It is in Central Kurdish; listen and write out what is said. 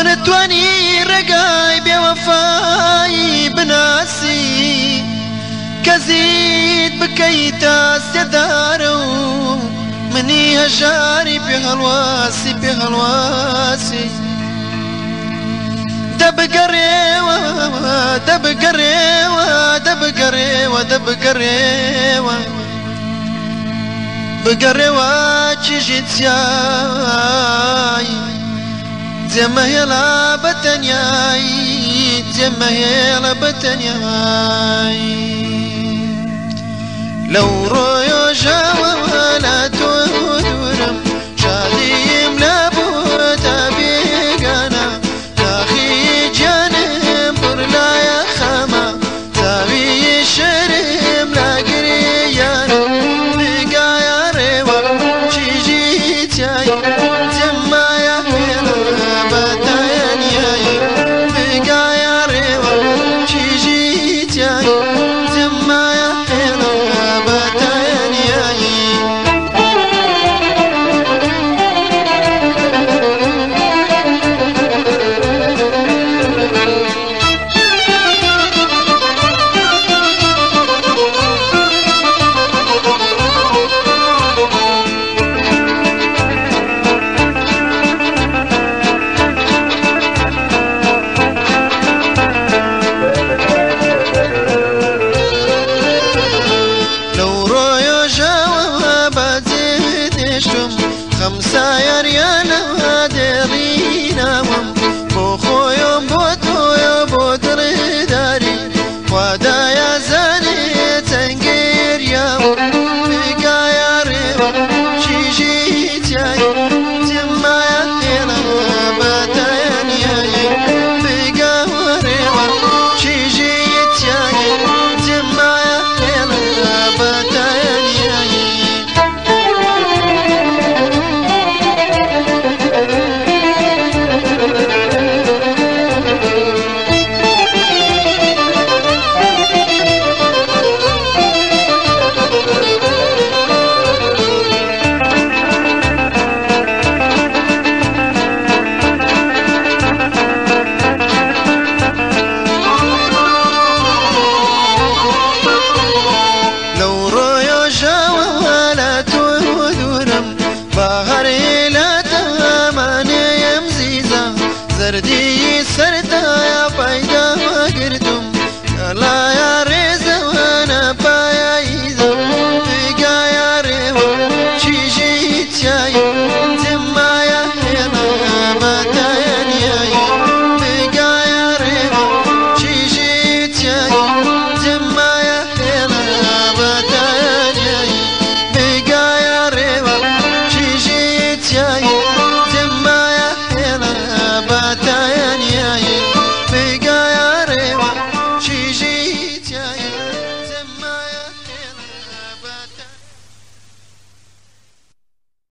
نتواني رقاي بوفاي بناسي كزيد بكيتا سدارو مني هجاري بهالواسي بهالواسي دب قريوة دب قريوة دب قريوة دب قريوة بقريوة تجي تياي زما هلا بتنياي زما هلا بتنياي لو رويو جوا لا تودرم شاديم لابوتا بيقانا تاخي جانم برلا يا خاما تاوي شرم لا قريانا بقا يا ريوا شيجي تاي زما يا هلا بتنياي بقا يا ريوا شيجي تاي زما يا خمسة يا ريانا ديرينا بو خويم بوتو بودر داري ودا يا زاني تنقير يا بقا يا ريو شيجي تاي زما يا هلا بتاين ياي بقا وريو شيجي تاي زما يا هلا بتاين ياي زردي سردا يا بايدا ما قردم لا يا ريزا وانا بايا ايزا بقا يا ريوا شي جيت ياي